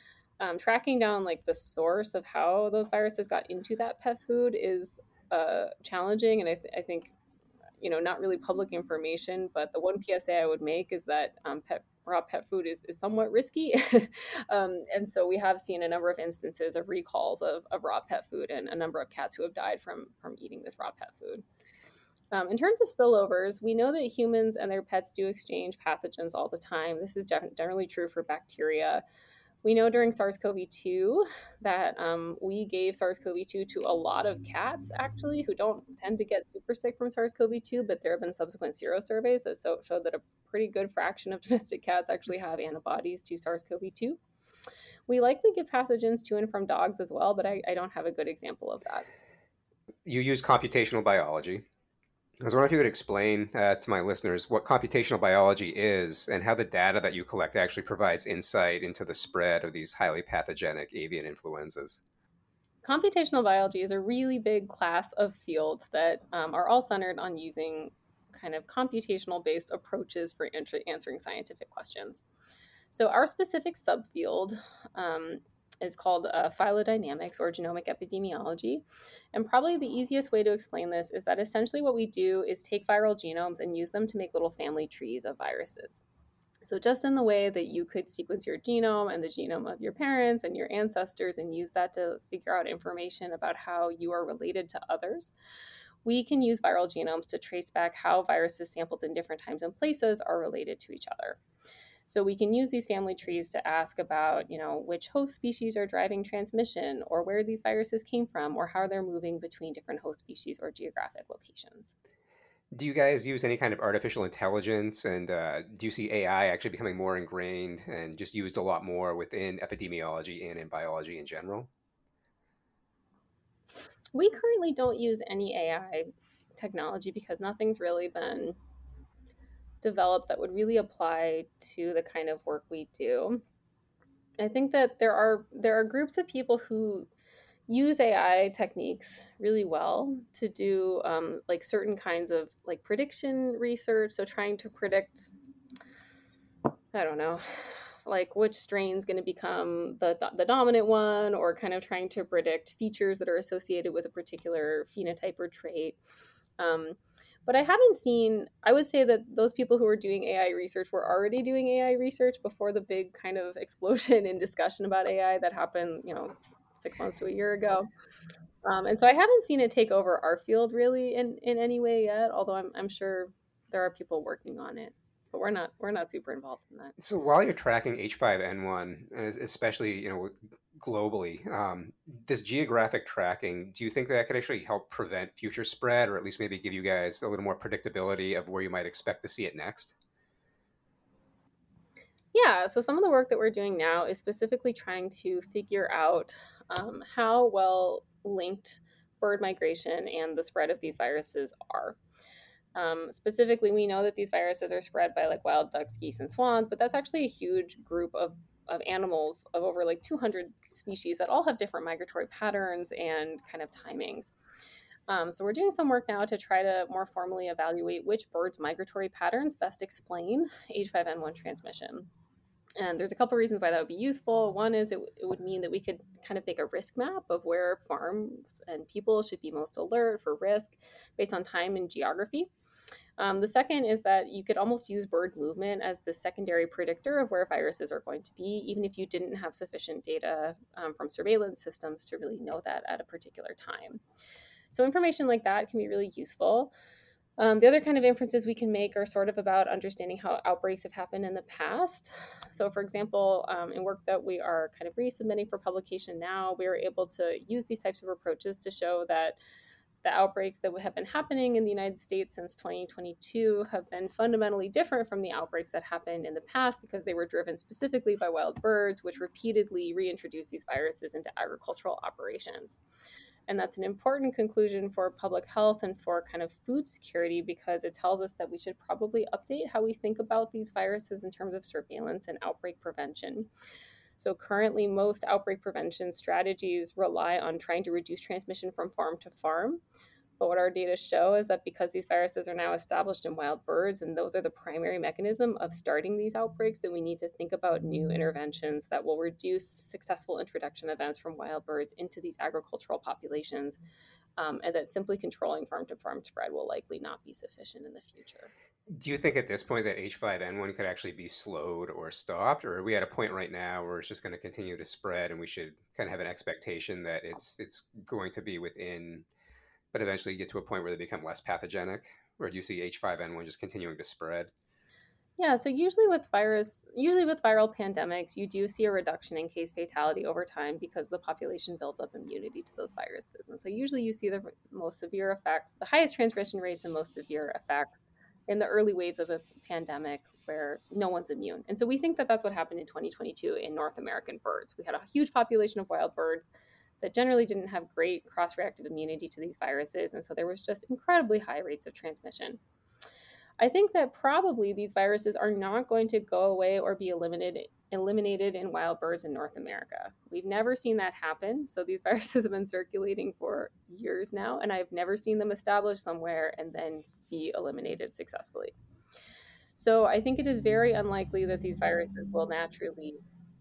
Um, tracking down like the source of how those viruses got into that pet food is uh, challenging, and I, th- I think you know not really public information. But the one P S A I would make is that um, pet raw pet food is, is somewhat risky. um, and so we have seen a number of instances of recalls of, of raw pet food and a number of cats who have died from from eating this raw pet food. Um, in terms of spillovers, we know that humans and their pets do exchange pathogens all the time. This is generally true for bacteria. We know during SARS-CoV two that um, we gave SARS-CoV two to a lot of cats, actually, who don't tend to get super sick from SARS-CoV two, but there have been subsequent sero surveys that so, show that a pretty good fraction of domestic cats actually have antibodies to SARS-CoV two. We likely give pathogens to and from dogs as well, but I, I don't have a good example of that. You use computational biology. I was wondering if you could explain uh, to my listeners what computational biology is and how the data that you collect actually provides insight into the spread of these highly pathogenic avian influenzas. Computational biology is a really big class of fields that um, are all centered on using kind of computational based approaches for answering scientific questions. So our specific subfield um, is called uh, phylogenomics or genomic epidemiology. And probably the easiest way to explain this is that essentially what we do is take viral genomes and use them to make little family trees of viruses. So just in the way that you could sequence your genome and the genome of your parents and your ancestors and use that to figure out information about how you are related to others, we can use viral genomes to trace back how viruses sampled in different times and places are related to each other. So we can use these family trees to ask about, you know, which host species are driving transmission, or where these viruses came from, or how they're moving between different host species or geographic locations. Do you guys use any kind of artificial intelligence, and uh, do you see A I actually becoming more ingrained and just used a lot more within epidemiology and in biology in general? We currently don't use any A I technology because nothing's really been developed that would really apply to the kind of work we do. I think that there are there are groups of people who use A I techniques really well to do um, like certain kinds of like prediction research. So trying to predict, I don't know, like which strain's going to become the the dominant one, or kind of trying to predict features that are associated with a particular phenotype or trait. Um, but I haven't seen, I would say that those people who are doing A I research were already doing A I research before the big kind of explosion in discussion about A I that happened, you know, six months to a year ago. Um, and so I haven't seen it take over our field really in, in any way yet, although I'm, I'm sure there are people working on it, but we're not, we're not super involved in that. So while you're tracking H five N one, especially you know globally, um, this geographic tracking, do you think that could actually help prevent future spread, or at least maybe give you guys a little more predictability of where you might expect to see it next? Yeah, so some of the work that we're doing now is specifically trying to figure out um, how well linked bird migration and the spread of these viruses are. Um, specifically, we know that these viruses are spread by like wild ducks, geese, and swans, but that's actually a huge group of, of animals of over like two hundred species that all have different migratory patterns and kind of timings. Um, so we're doing some work now to try to more formally evaluate which birds' migratory patterns best explain H five N one transmission. And there's a couple reasons why that would be useful. One is it, it would mean that we could kind of make a risk map of where farms and people should be most alert for risk based on time and geography. Um, the second is that you could almost use bird movement as the secondary predictor of where viruses are going to be, even if you didn't have sufficient data um, from surveillance systems to really know that at a particular time. So information like that can be really useful. Um, the other kind of inferences we can make are sort of about understanding how outbreaks have happened in the past. So, for example, um, in work that we are kind of resubmitting for publication now, we are able to use these types of approaches to show that the outbreaks that have been happening in the United States since twenty twenty-two have been fundamentally different from the outbreaks that happened in the past because they were driven specifically by wild birds, which repeatedly reintroduced these viruses into agricultural operations. And that's an important conclusion for public health and for kind of food security because it tells us that we should probably update how we think about these viruses in terms of surveillance and outbreak prevention. So, currently, most outbreak prevention strategies rely on trying to reduce transmission from farm to farm. But what our data show is that because these viruses are now established in wild birds, and those are the primary mechanism of starting these outbreaks, that we need to think about new interventions that will reduce successful introduction events from wild birds into these agricultural populations, um, and that simply controlling farm to farm spread will likely not be sufficient in the future. Do you think at this point that H five N one could actually be slowed or stopped, or are we at a point right now where it's just going to continue to spread, and we should kind of have an expectation that it's it's going to be within, but eventually get to a point where they become less pathogenic? Or do you see H five N one just continuing to spread? Yeah, so usually with virus, usually with viral pandemics, you do see a reduction in case fatality over time because the population builds up immunity to those viruses. And so usually you see the most severe effects, the highest transmission rates and most severe effects in the early waves of a pandemic where no one's immune. And so we think that that's what happened in twenty twenty-two in North American birds. We had a huge population of wild birds that generally didn't have great cross-reactive immunity to these viruses. And so there was just incredibly high rates of transmission. I think that probably these viruses are not going to go away or be eliminated eliminated in wild birds in North America. We've never seen that happen. So these viruses have been circulating for years now, and I've never seen them established somewhere and then be eliminated successfully. So I think it is very unlikely that these viruses will naturally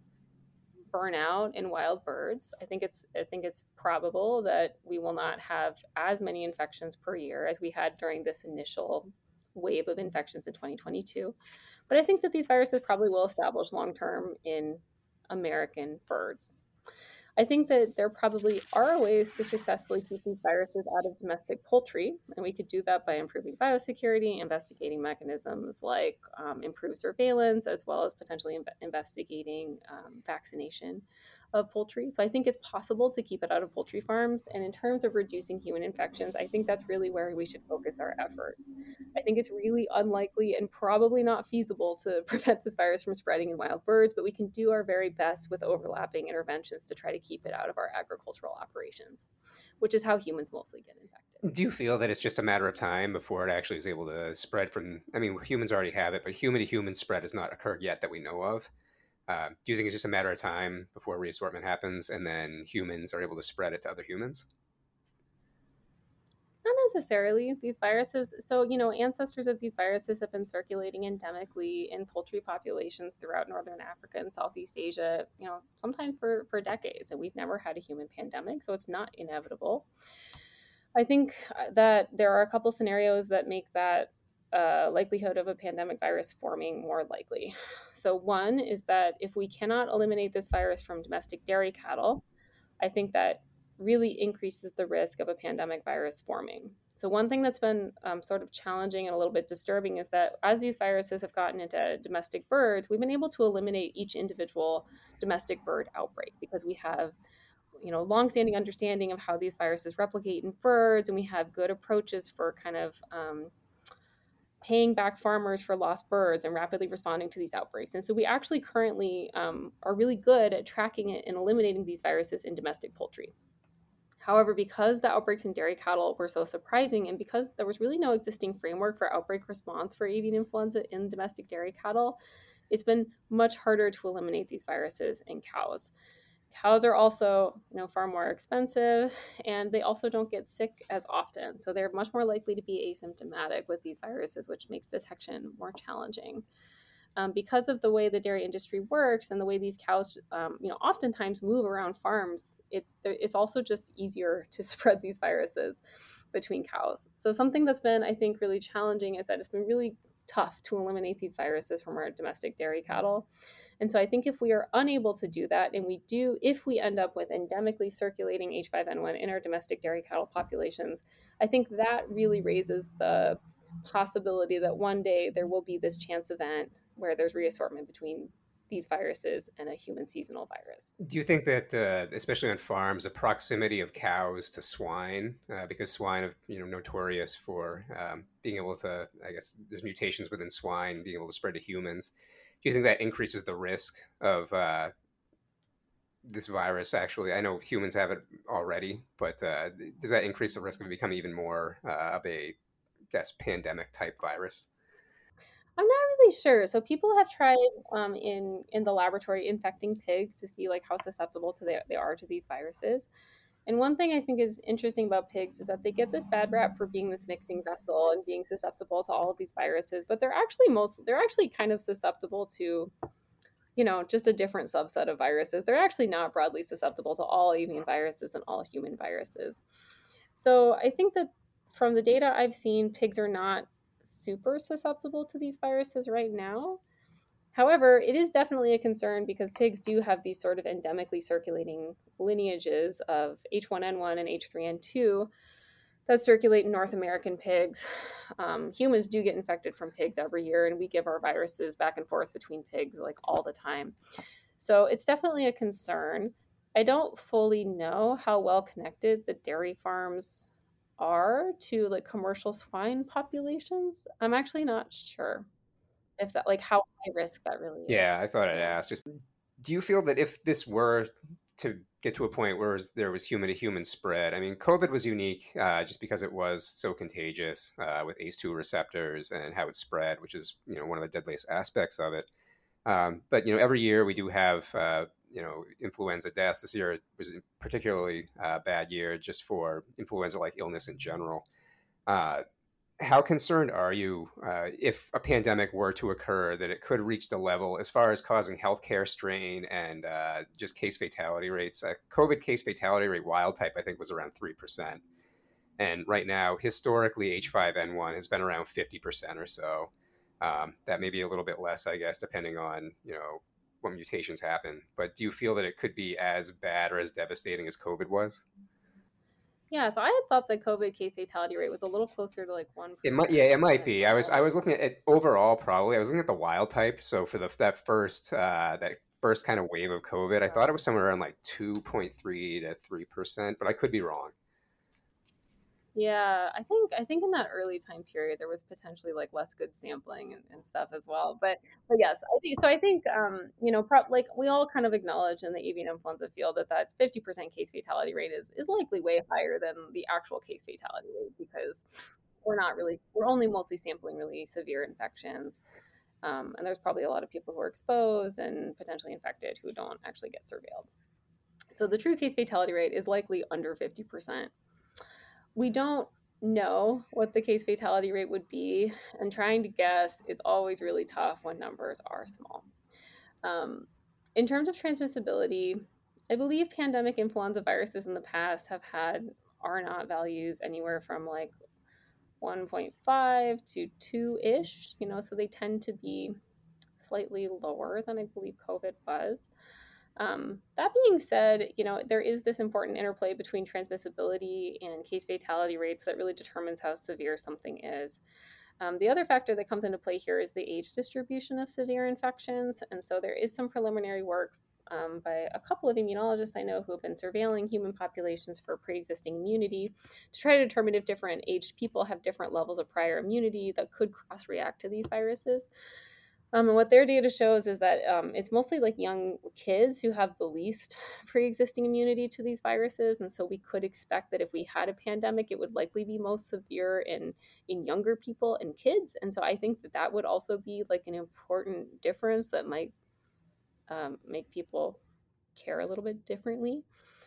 burn out in wild birds. I think it's I think it's probable that we will not have as many infections per year as we had during this initial wave of infections in twenty twenty-two. But I think that these viruses probably will establish long term in American birds. I think that there probably are ways to successfully keep these viruses out of domestic poultry, and we could do that by improving biosecurity, investigating mechanisms like um, improved surveillance, as well as potentially in- investigating um, vaccination of poultry. So I think it's possible to keep it out of poultry farms. And in terms of reducing human infections, I think that's really where we should focus our efforts. I think it's really unlikely and probably not feasible to prevent this virus from spreading in wild birds, but we can do our very best with overlapping interventions to try to keep it out of our agricultural operations, which is how humans mostly get infected. Do you feel that it's just a matter of time before it actually is able to spread from? I mean, humans already have it, but human to human spread has not occurred yet that we know of. Uh, do you think it's just a matter of time before reassortment happens and then humans are able to spread it to other humans? Not necessarily. These viruses, so, you know, ancestors of these viruses have been circulating endemically in poultry populations throughout Northern Africa and Southeast Asia, you know, sometimes for, for decades. And we've never had a human pandemic, so it's not inevitable. I think uh, that there are a couple scenarios that make that uh, likelihood of a pandemic virus forming more likely. So, one is that if we cannot eliminate this virus from domestic dairy cattle, I think that really increases the risk of a pandemic virus forming. So, one thing that's been um, sort of challenging and a little bit disturbing is that as these viruses have gotten into domestic birds, we've been able to eliminate each individual domestic bird outbreak because we have you know longstanding understanding of how these viruses replicate in birds, and we have good approaches for kind of um, paying back farmers for lost birds and rapidly responding to these outbreaks. And so we actually currently um, are really good at tracking it and eliminating these viruses in domestic poultry. However, because the outbreaks in dairy cattle were so surprising, and because there was really no existing framework for outbreak response for avian influenza in domestic dairy cattle, it's been much harder to eliminate these viruses in cows. Cows are also, you know, far more expensive, and they also don't get sick as often. So they're much more likely to be asymptomatic with these viruses, which makes detection more challenging. Um, because of the way the dairy industry works and the way these cows, um, you know, oftentimes move around farms, it's it's also just easier to spread these viruses between cows. So something that's been, I think, really challenging is that it's been really tough to eliminate these viruses from our domestic dairy cattle. And so I think if we are unable to do that, and we do, if we end up with endemically circulating H five N one in our domestic dairy cattle populations, I think that really raises the possibility that one day there will be this chance event where there's reassortment between these viruses and a human seasonal virus. Do you think that, uh, especially on farms, the proximity of cows to swine, uh, because swine are, you know, notorious for um, being able to, I guess, there's mutations within swine being able to spread to humans. Do you think that increases the risk of uh, this virus? Actually, I know humans have it already, but uh, does that increase the risk of it becoming even more uh, of a, that's pandemic type virus? I'm not really sure. So people have tried um, in in the laboratory infecting pigs to see like how susceptible to they, they are to these viruses. And one thing I think is interesting about pigs is that they get this bad rap for being this mixing vessel and being susceptible to all of these viruses, but they're actually most they're actually kind of susceptible to, you know, just a different subset of viruses. They're actually not broadly susceptible to all avian viruses and all human viruses. So I think that from the data I've seen, pigs are not super susceptible to these viruses right now. However, it is definitely a concern because pigs do have these sort of endemically circulating lineages of H one N one and H three N two that circulate in North American pigs. Um, humans do get infected from pigs every year, and we give our viruses back and forth between pigs like all the time. So it's definitely a concern. I don't fully know how well connected the dairy farms are to like commercial swine populations. I'm actually not sure if that like how high risk that really Yeah, is. I thought I'd Yeah. ask. Just, do you feel that if this were to get to a point where there was human to human spread, I mean, COVID was unique uh, just because it was so contagious uh, with A C E two receptors and how it spread, which is, you know, one of the deadliest aspects of it. Um, but you know, every year we do have uh, you know, influenza deaths. This year was a particularly uh, bad year just for influenza-like illness in general. Uh, how concerned are you uh, if a pandemic were to occur that it could reach the level as far as causing healthcare strain and uh, just case fatality rates? Uh, COVID case fatality rate wild type, I think, was around three percent. And right now, historically, H five N one has been around fifty percent or so. Um, that may be a little bit less, I guess, depending on, you know, what mutations happen. But do you feel that it could be as bad or as devastating as COVID was? Yeah, so I had thought the COVID case fatality rate was a little closer to like It might, one percent yeah, it might as be. I was, I well. was looking at it overall. Probably, I was looking at the wild type. So for the that first, uh, that first kind of wave of COVID, I thought it was somewhere around like two point three to three percent, but I could be wrong. Yeah, I think I think in that early time period there was potentially like less good sampling and, and stuff as well. But but yes, I think so. I think um, you know, pro- like we all kind of acknowledge in the avian influenza field that that fifty percent case fatality rate is is likely way higher than the actual case fatality rate because we're not really we're only mostly sampling really severe infections. Um, and there's probably a lot of people who are exposed and potentially infected who don't actually get surveilled. So the true case fatality rate is likely under fifty percent. We don't know what the case fatality rate would be, and trying to guess is always really tough when numbers are small. Um, in terms of transmissibility, I believe pandemic influenza viruses in the past have had R naught values anywhere from like one point five to two ish, you know, so they tend to be slightly lower than I believe COVID was. Um, that being said, you know, there is this important interplay between transmissibility and case fatality rates that really determines how severe something is. Um, the other factor that comes into play here is the age distribution of severe infections. And so there is some preliminary work um, by a couple of immunologists I know who have been surveilling human populations for pre existing immunity to try to determine if different aged people have different levels of prior immunity that could cross react to these viruses. Um, and what their data shows is that um, it's mostly like young kids who have the least pre-existing immunity to these viruses, and so we could expect that if we had a pandemic, it would likely be most severe in in younger people and kids. And so I think that that would also be like an important difference that might um, make people care a little bit differently.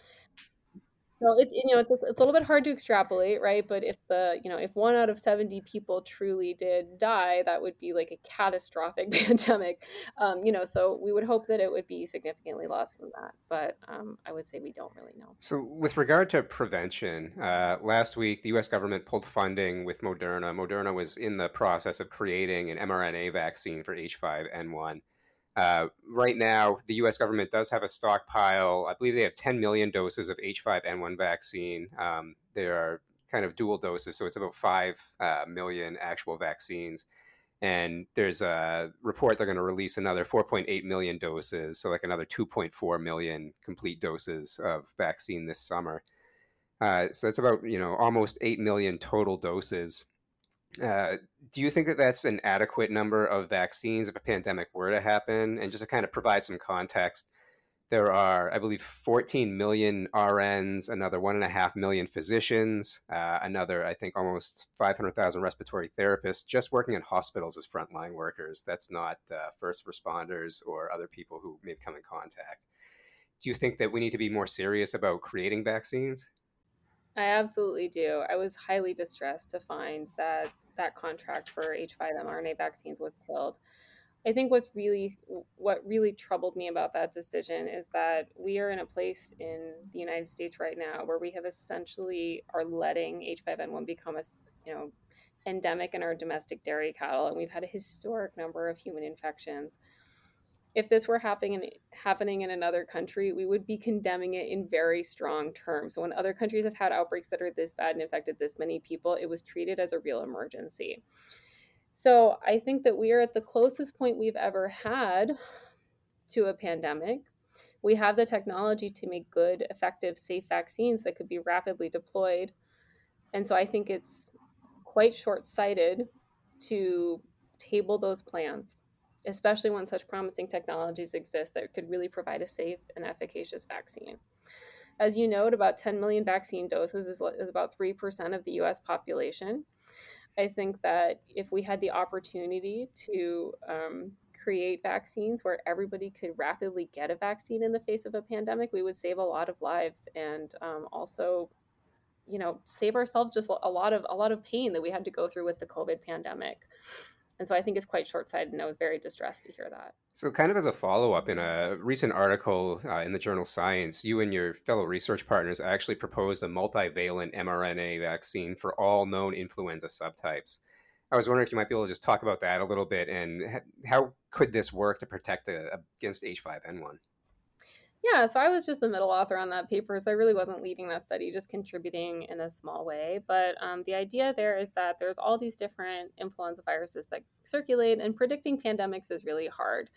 So it's you know it's, it's a little bit hard to extrapolate, right? But if the you know if one out of seventy people truly did die, that would be like a catastrophic pandemic. Um, you know, so we would hope that it would be significantly less than that. But um, I would say we don't really know. So, with regard to prevention, uh, last week the U S government pulled funding with Moderna. Moderna was in the process of creating an mRNA vaccine for H five N one. Uh, right now, the U S government does have a stockpile. I believe they have ten million doses of H five N one vaccine. Um, they are kind of dual doses, so it's about five uh, million actual vaccines. And there's a report they're going to release another four point eight million doses, so like another two point four million complete doses of vaccine this summer. Uh, so that's about, you know, almost eight million total doses. Uh, do you think that that's an adequate number of vaccines if a pandemic were to happen? And just to kind of provide some context, there are, I believe, fourteen million R Ns, another one and a half million physicians, uh, another, I think, almost five hundred thousand respiratory therapists just working in hospitals as frontline workers. That's not uh, first responders or other people who may come in contact. Do you think that we need to be more serious about creating vaccines? I absolutely do. I was highly distressed to find that that contract for H five mRNA vaccines was killed. I think what's really what really troubled me about that decision is that we are in a place in the United States right now where we have essentially are letting H five N one become a, you know, endemic in our domestic dairy cattle, and we've had a historic number of human infections. If this were happening in, happening in another country, we would be condemning it in very strong terms. So when other countries have had outbreaks that are this bad and infected this many people, it was treated as a real emergency. So I think that we are at the closest point we've ever had to a pandemic. We have the technology to make good, effective, safe vaccines that could be rapidly deployed. And so I think it's quite short sighted to table those plans, especially when such promising technologies exist that could really provide a safe and efficacious vaccine. As you note, about ten million vaccine doses is, is about three percent of the U S population. I think that if we had the opportunity to um, create vaccines where everybody could rapidly get a vaccine in the face of a pandemic, we would save a lot of lives and um, also, you know, save ourselves just a lot of a lot of pain that we had to go through with the COVID pandemic. And so I think it's quite short-sighted, and I was very distressed to hear that. So, kind of as a follow up, in a recent article uh, in the journal Science, you and your fellow research partners actually proposed a multivalent mRNA vaccine for all known influenza subtypes. I was wondering if you might be able to just talk about that a little bit, and how could this work to protect uh, against H five N one? Yeah, so I was just the middle author on that paper, so I really wasn't leading that study, just contributing in a small way. But um, the idea there is that there's all these different influenza viruses that circulate, and predicting pandemics is really hard.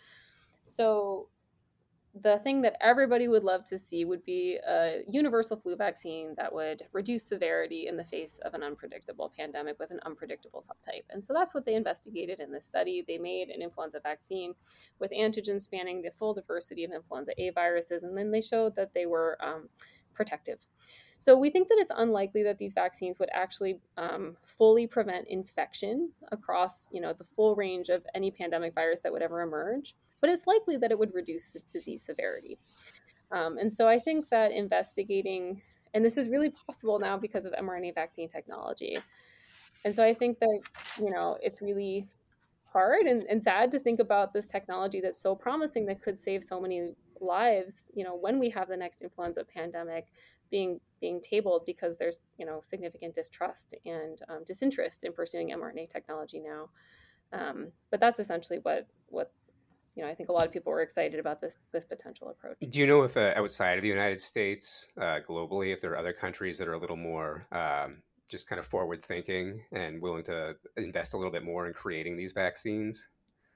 So the thing that everybody would love to see would be a universal flu vaccine that would reduce severity in the face of an unpredictable pandemic with an unpredictable subtype. And so that's what they investigated in this study. They made an influenza vaccine with antigens spanning the full diversity of influenza A viruses, and then they showed that they were um, protective. So we think that it's unlikely that these vaccines would actually um, fully prevent infection across, you know, the full range of any pandemic virus that would ever emerge, but it's likely that it would reduce disease severity. Um, and so I think that investigating, and this is really possible now because of mRNA vaccine technology. And so I think that, you know, it's really hard and, and sad to think about this technology that's so promising that could save so many lives, you know, when we have the next influenza pandemic being being tabled because there's, you know, significant distrust and um, disinterest in pursuing mRNA technology now. Um, but that's essentially what what you know, I think a lot of people were excited about this this potential approach. Do you know if uh, outside of the United States, uh, globally, if there are other countries that are a little more um, just kind of forward thinking and willing to invest a little bit more in creating these vaccines?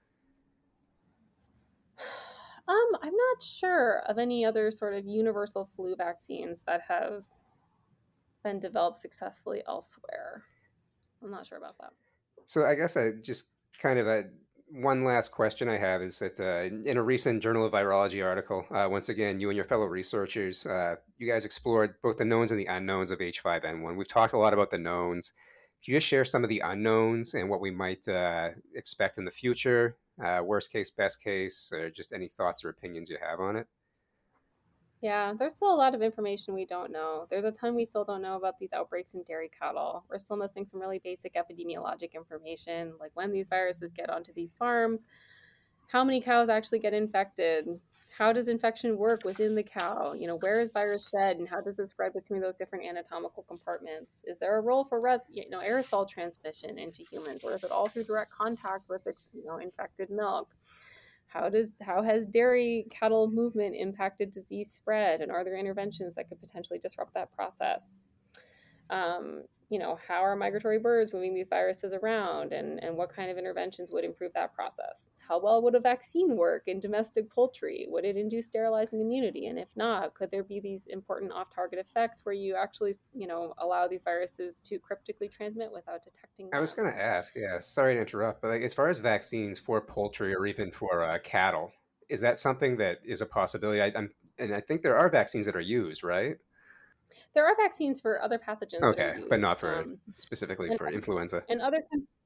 Um, I'm not sure of any other sort of universal flu vaccines that have been developed successfully elsewhere. I'm not sure about that. So I guess I just kind of a one last question I have is that uh, in a recent Journal of Virology article, uh, once again, you and your fellow researchers, uh, you guys explored both the knowns and the unknowns of H five N one. We've talked a lot about the knowns. Can you just share some of the unknowns and what we might uh, expect in the future? Uh, worst case, best case, or just any thoughts or opinions you have on it? Yeah, there's still a lot of information we don't know. There's a ton we still don't know about these outbreaks in dairy cattle. We're still missing some really basic epidemiologic information, like when these viruses get onto these farms, how many cows actually get infected, how does infection work within the cow, you know, where is virus shed and how does it spread between those different anatomical compartments? Is there a role for you know, aerosol transmission into humans, or is it all through direct contact with, you know, infected milk? How does how has dairy cattle movement impacted disease spread, and are there interventions that could potentially disrupt that process? Um, you know, how are migratory birds moving these viruses around, and, and what kind of interventions would improve that process? How well would a vaccine work in domestic poultry? Would it induce sterilizing immunity? And if not, could there be these important off-target effects where you actually, you know, allow these viruses to cryptically transmit without detecting I was them? going to ask, yeah, sorry to interrupt, but like, as far as vaccines for poultry or even for uh, cattle, is that something that is a possibility? I, I'm, and I think there are vaccines that are used, right? There are vaccines for other pathogens that are Okay, but used, not for um, specifically and, for influenza. and other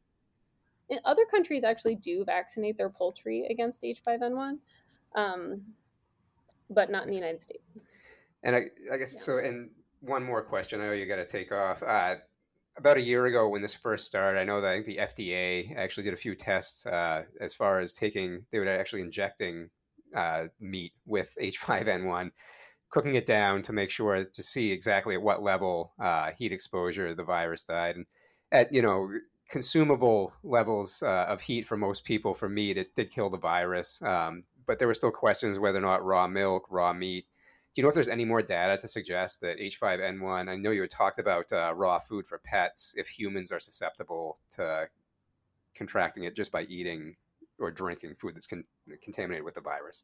and other countries actually do vaccinate their poultry against H five N one, um, but not in the United States. And I, I guess Yeah. so. And one more question. I know you got to take off. Uh, about a year ago, when this first started, I know that I think the F D A actually did a few tests uh, as far as taking. They were actually injecting uh, meat with H five N one, cooking it down to make sure to see exactly at what level uh, heat exposure the virus died, and at you know consumable levels uh, of heat for most people for meat, it did kill the virus. Um, but there were still questions whether or not raw milk, raw meat. Do you know if there's any more data to suggest that H five N one? I know you had talked about uh, raw food for pets. If humans are susceptible to contracting it just by eating or drinking food that's con- contaminated with the virus.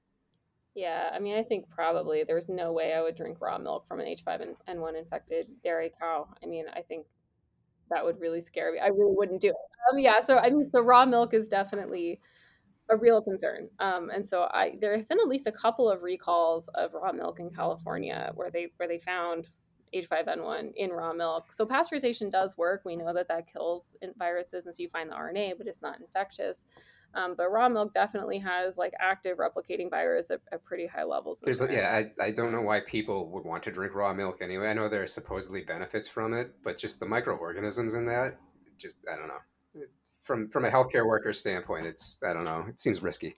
Yeah, I mean, I think probably there's no way I would drink raw milk from an H five N one infected dairy cow. I mean, I think that would really scare me. I really wouldn't do it. Um, yeah, so I mean, so raw milk is definitely a real concern. Um, and so I there have been at least a couple of recalls of raw milk in California where they where they found H five N one in raw milk. So pasteurization does work. We know that that kills viruses, and so you find the R N A, but it's not infectious. Um, but raw milk definitely has like active replicating virus at, at pretty high levels in There's there. yeah, I, I don't know Um, why people would want to drink raw milk anyway. I know there are supposedly benefits from it, but just the microorganisms in that, just I don't know. From from a healthcare worker standpoint, it's I don't know. It seems risky.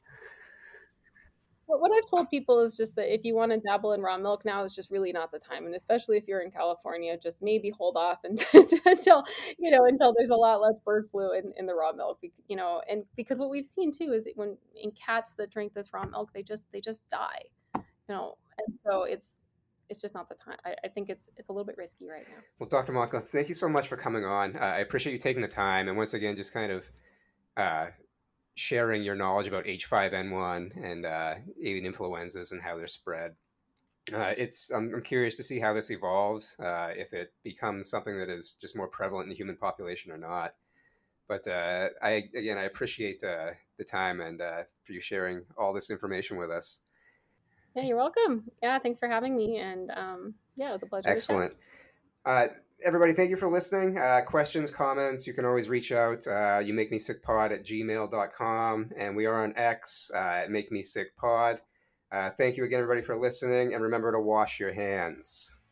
But what I've told people is just that if you want to dabble in raw milk now is just really not the time, and especially if you're in California, just maybe hold off until, until you know until there's a lot less bird flu in, in the raw milk, you know. And because what we've seen too is when in cats that drink this raw milk, they just they just die, you know. And so it's it's just not the time. I, I think it's it's a little bit risky right now. Well, doctor Monkla, thank you so much for coming on. Uh, I appreciate you taking the time, and once again, just kind of uh, sharing your knowledge about H five N one and uh, avian influenzas and how they're spread. Uh, it's I'm, I'm curious to see how this evolves, uh, if it becomes something that is just more prevalent in the human population or not. But uh, I again, I appreciate uh, the time and uh, for you sharing all this information with us. Yeah, you're welcome. Yeah, thanks for having me, and um, yeah, it was a pleasure to chat. Excellent. Uh, Everybody, thank you for listening. Uh, questions, comments, you can always reach out. Uh, you make me sick pod at gmail dot com, and we are on X uh, at make me sick pod. Uh, thank you again, everybody, for listening, and remember to wash your hands.